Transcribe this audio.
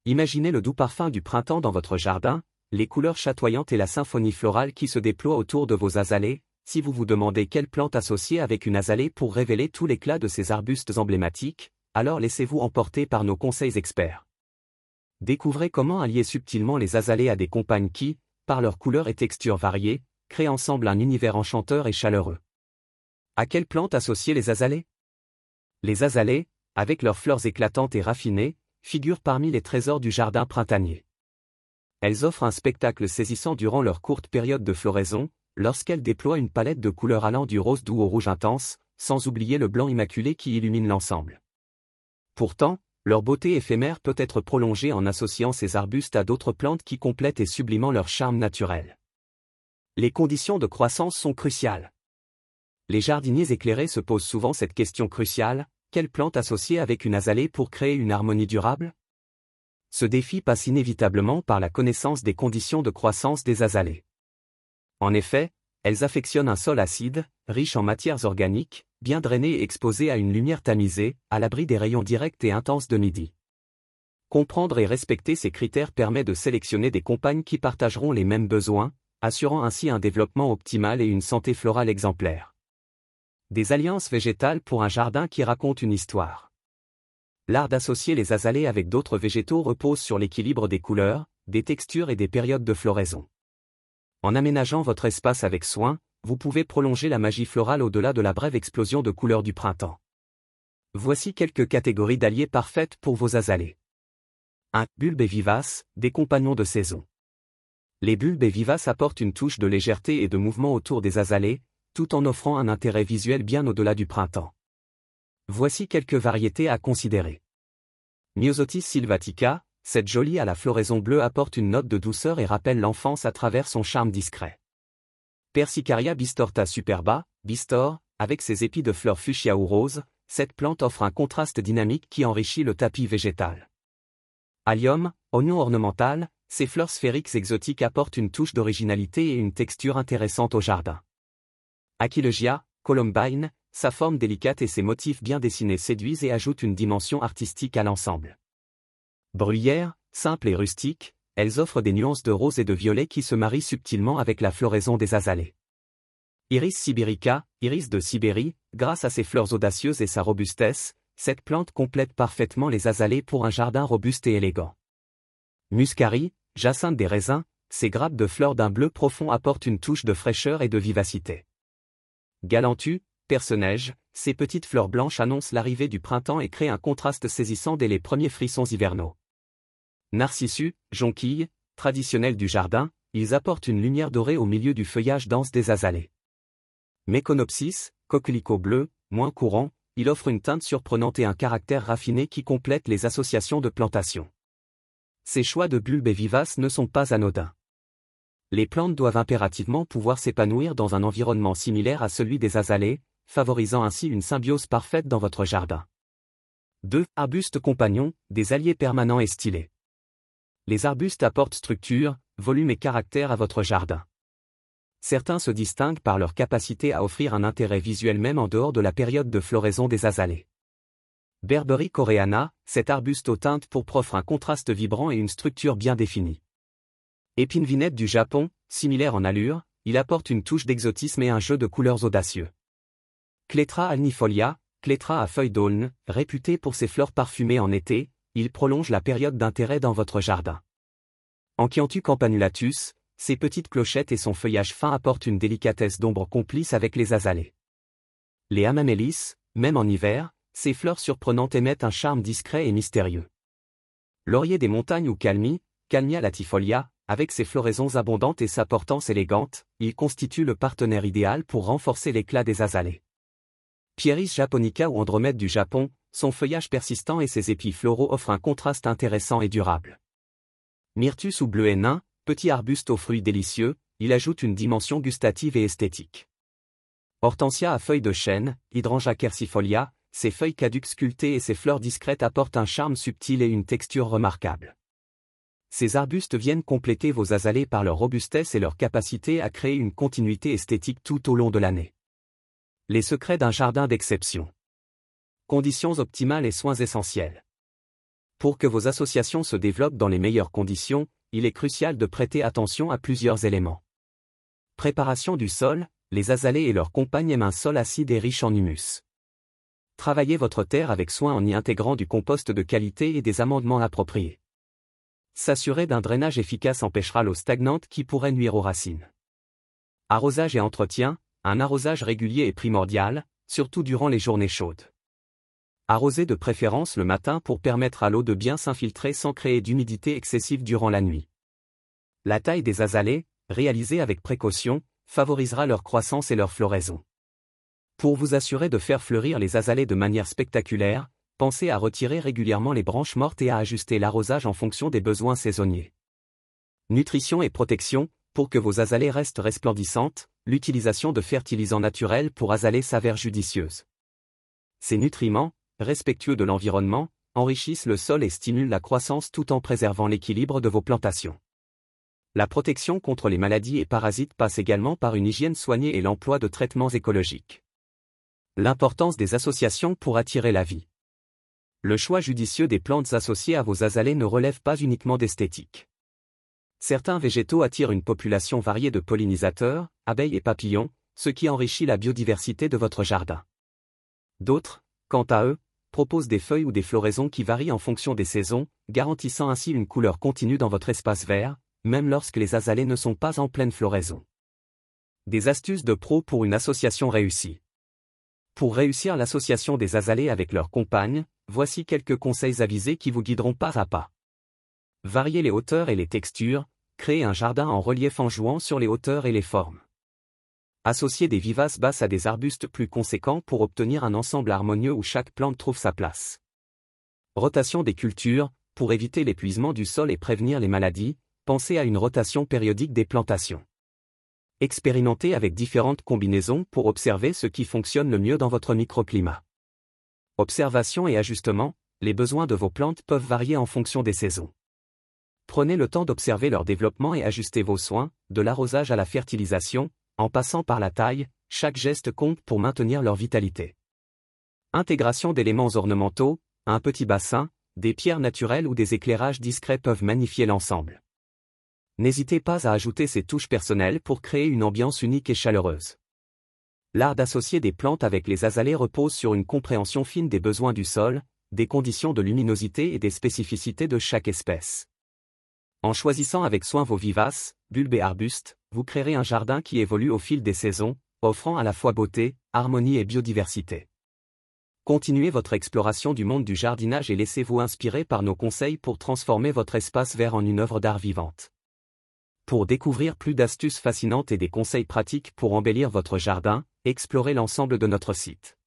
Imaginez le doux parfum du printemps dans votre jardin, les couleurs chatoyantes et la symphonie florale qui se déploie autour de vos azalées. Si vous vous demandez quelle plante associer avec une azalée pour révéler tout l'éclat de ces arbustes emblématiques, alors laissez-vous emporter par nos conseils experts. Découvrez comment allier subtilement les azalées à des compagnes qui, par leurs couleurs et textures variées, créent ensemble un univers enchanteur et chaleureux. À quelle plante associer les azalées? Les azalées, avec leurs fleurs éclatantes et raffinées, figurent parmi les trésors du jardin printanier. Elles offrent un spectacle saisissant durant leur courte période de floraison, lorsqu'elles déploient une palette de couleurs allant du rose doux au rouge intense, sans oublier le blanc immaculé qui illumine l'ensemble. Pourtant, leur beauté éphémère peut être prolongée en associant ces arbustes à d'autres plantes qui complètent et subliment leur charme naturel. Les conditions de croissance sont cruciales. Les jardiniers éclairés se posent souvent cette question cruciale: quelle plante associer avec une azalée pour créer une harmonie durable? Ce défi passe inévitablement par la connaissance des conditions de croissance des azalées. En effet, elles affectionnent un sol acide, riche en matières organiques, bien drainé et exposé à une lumière tamisée, à l'abri des rayons directs et intenses de midi. Comprendre et respecter ces critères permet de sélectionner des compagnes qui partageront les mêmes besoins, assurant ainsi un développement optimal et une santé florale exemplaire. Des alliances végétales pour un jardin qui raconte une histoire. L'art d'associer les azalées avec d'autres végétaux repose sur l'équilibre des couleurs, des textures et des périodes de floraison. En aménageant votre espace avec soin, vous pouvez prolonger la magie florale au-delà de la brève explosion de couleurs du printemps. Voici quelques catégories d'alliés parfaites pour vos azalées. 1. Bulbes et vivaces, des compagnons de saison. Les bulbes et vivaces apportent une touche de légèreté et de mouvement autour des azalées, tout en offrant un intérêt visuel bien au-delà du printemps. Voici quelques variétés à considérer. Myosotis sylvatica, cette jolie à la floraison bleue apporte une note de douceur et rappelle l'enfance à travers son charme discret. Persicaria bistorta superba, bistor, avec ses épis de fleurs fuchsia ou rose, cette plante offre un contraste dynamique qui enrichit le tapis végétal. Allium, oignon ornemental, ces fleurs sphériques exotiques apportent une touche d'originalité et une texture intéressante au jardin. Aquilegia, columbine, sa forme délicate et ses motifs bien dessinés séduisent et ajoutent une dimension artistique à l'ensemble. Bruyères, simples et rustiques, elles offrent des nuances de rose et de violet qui se marient subtilement avec la floraison des azalées. Iris sibirica, iris de Sibérie, grâce à ses fleurs audacieuses et sa robustesse, cette plante complète parfaitement les azalées pour un jardin robuste et élégant. Muscari, jacinthe des raisins, ses grappes de fleurs d'un bleu profond apportent une touche de fraîcheur et de vivacité. Galantu, perce-neige, ces petites fleurs blanches annoncent l'arrivée du printemps et créent un contraste saisissant dès les premiers frissons hivernaux. Narcissus, jonquilles, traditionnels du jardin, ils apportent une lumière dorée au milieu du feuillage dense des azalées. Meconopsis, coquelicot bleu, moins courant, il offre une teinte surprenante et un caractère raffiné qui complète les associations de plantation. Ces choix de bulbes et vivaces ne sont pas anodins. Les plantes doivent impérativement pouvoir s'épanouir dans un environnement similaire à celui des azalées, favorisant ainsi une symbiose parfaite dans votre jardin. 2. Arbustes compagnons, des alliés permanents et stylés. Les arbustes apportent structure, volume et caractère à votre jardin. Certains se distinguent par leur capacité à offrir un intérêt visuel même en dehors de la période de floraison des azalées. Berberie coreana, cet arbuste aux teintes pourpres offre un contraste vibrant et une structure bien définie. Épine vinette du Japon, similaire en allure, il apporte une touche d'exotisme et un jeu de couleurs audacieux. Clétra alnifolia, clétra à feuilles d'aulne, réputé pour ses fleurs parfumées en été, il prolonge la période d'intérêt dans votre jardin. Enkiantu campanulatus, ses petites clochettes et son feuillage fin apportent une délicatesse d'ombre complice avec les azalées. Les hamamélis, même en hiver, ces fleurs surprenantes émettent un charme discret et mystérieux. Laurier des montagnes ou calmie, Calmia latifolia, avec ses floraisons abondantes et sa portance élégante, il constitue le partenaire idéal pour renforcer l'éclat des azalées. Pieris japonica ou Andromède du Japon, son feuillage persistant et ses épis floraux offrent un contraste intéressant et durable. Myrtus ou bleuet nain, petit arbuste aux fruits délicieux, il ajoute une dimension gustative et esthétique. Hortensia à feuilles de chêne, Hydrangea quercifolia, ses feuilles caduques sculptées et ses fleurs discrètes apportent un charme subtil et une texture remarquable. Ces arbustes viennent compléter vos azalées par leur robustesse et leur capacité à créer une continuité esthétique tout au long de l'année. Les secrets d'un jardin d'exception. Conditions optimales et soins essentiels. Pour que vos associations se développent dans les meilleures conditions, il est crucial de prêter attention à plusieurs éléments. Préparation du sol, les azalées et leurs compagnes aiment un sol acide et riche en humus. Travaillez votre terre avec soin en y intégrant du compost de qualité et des amendements appropriés. S'assurer d'un drainage efficace empêchera l'eau stagnante qui pourrait nuire aux racines. Arrosage et entretien, un arrosage régulier est primordial, surtout durant les journées chaudes. Arrosez de préférence le matin pour permettre à l'eau de bien s'infiltrer sans créer d'humidité excessive durant la nuit. La taille des azalées, réalisée avec précaution, favorisera leur croissance et leur floraison. Pour vous assurer de faire fleurir les azalées de manière spectaculaire, pensez à retirer régulièrement les branches mortes et à ajuster l'arrosage en fonction des besoins saisonniers. Nutrition et protection, pour que vos azalées restent resplendissantes, l'utilisation de fertilisants naturels pour azalées s'avère judicieuse. Ces nutriments, respectueux de l'environnement, enrichissent le sol et stimulent la croissance tout en préservant l'équilibre de vos plantations. La protection contre les maladies et parasites passe également par une hygiène soignée et l'emploi de traitements écologiques. L'importance des associations pour attirer la vie. Le choix judicieux des plantes associées à vos azalées ne relève pas uniquement d'esthétique. Certains végétaux attirent une population variée de pollinisateurs, abeilles et papillons, ce qui enrichit la biodiversité de votre jardin. D'autres, quant à eux, proposent des feuilles ou des floraisons qui varient en fonction des saisons, garantissant ainsi une couleur continue dans votre espace vert, même lorsque les azalées ne sont pas en pleine floraison. Des astuces de pro pour une association réussie. Pour réussir l'association des azalées avec leurs compagnes, voici quelques conseils avisés qui vous guideront pas à pas. Variez les hauteurs et les textures, créez un jardin en relief en jouant sur les hauteurs et les formes. Associez des vivaces basses à des arbustes plus conséquents pour obtenir un ensemble harmonieux où chaque plante trouve sa place. Rotation des cultures, pour éviter l'épuisement du sol et prévenir les maladies, pensez à une rotation périodique des plantations. Expérimentez avec différentes combinaisons pour observer ce qui fonctionne le mieux dans votre microclimat. Observation et ajustement, les besoins de vos plantes peuvent varier en fonction des saisons. Prenez le temps d'observer leur développement et ajustez vos soins, de l'arrosage à la fertilisation, en passant par la taille, chaque geste compte pour maintenir leur vitalité. Intégration d'éléments ornementaux, un petit bassin, des pierres naturelles ou des éclairages discrets peuvent magnifier l'ensemble. N'hésitez pas à ajouter ces touches personnelles pour créer une ambiance unique et chaleureuse. L'art d'associer des plantes avec les azalées repose sur une compréhension fine des besoins du sol, des conditions de luminosité et des spécificités de chaque espèce. En choisissant avec soin vos vivaces, bulbes et arbustes, vous créerez un jardin qui évolue au fil des saisons, offrant à la fois beauté, harmonie et biodiversité. Continuez votre exploration du monde du jardinage et laissez-vous inspirer par nos conseils pour transformer votre espace vert en une œuvre d'art vivante. Pour découvrir plus d'astuces fascinantes et des conseils pratiques pour embellir votre jardin, explorez l'ensemble de notre site.